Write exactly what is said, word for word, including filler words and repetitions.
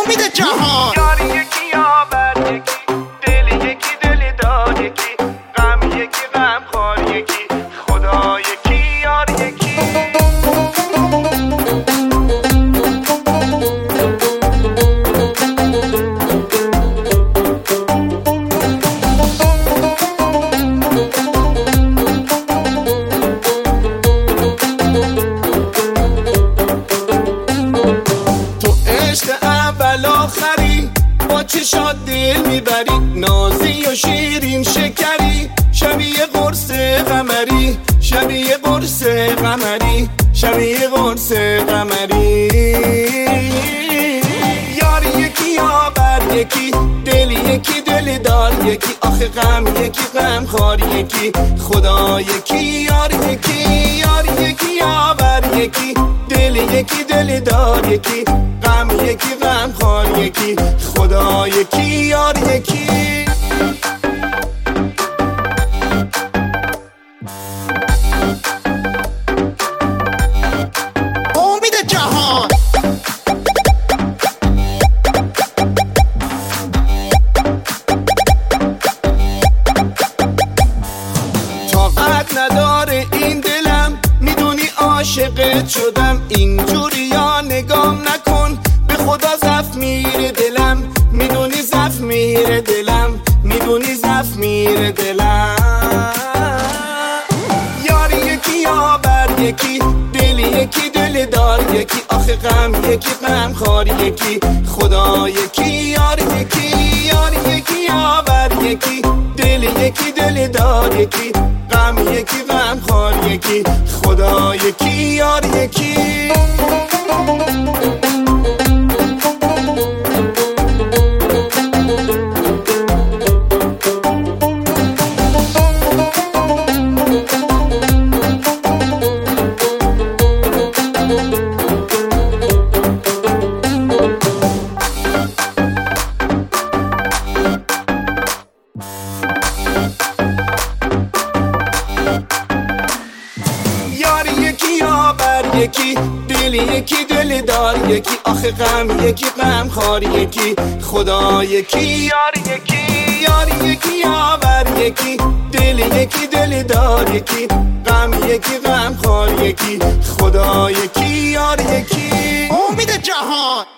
امید جهان. یاری یکی یاور یکی، دل یکی دل دار یکی، غم یکی غم خار یکی، خدا یکی یار یکی. آخری با چشات دل میبری، نازی و شیرین شکری، شبیه قرص قمری، شبیه قرص قمری، شبیه قرص قمری. یاری یکی یاور یکی، دل یکی دل دار یکی، آخه غم یکی غم خار یکی، خدا یکی یار یکی. یاری یکی یاور یکی، دل یکی دل دار یکی، غم یکی غم خار یکی، خدا یکی یار یکی. امید جهان. طاقت نداره این دلم، میدونی عاشقت شدم، اینجوری یا نگام نکن، به خدا زف میره دلم، میدونی زف میره دلم، میدونی زف میره دلم. یاری یکی یاور یکی، دل یکی دل دار یکی، آخه غم یکی غم خار یکی، خدا یکی یار یکی. یاری یکی یاور یکی، دل یکی دل دار یکی، غم یکی غم خار یکی، خدا یکی یار یکی. یکی دل یکی دل دار یکی، آخه غم یکی غم خار یکی، خدا یکی یار یکی. یاری یکی یاور یکی، دل یکی دل دار یکی، غم یکی غم خار یکی، خدا یکی یار یکی. امید جهان.